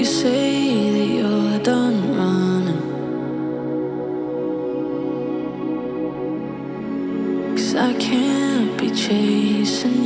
You say that you're done running, 'cause I can't be chasing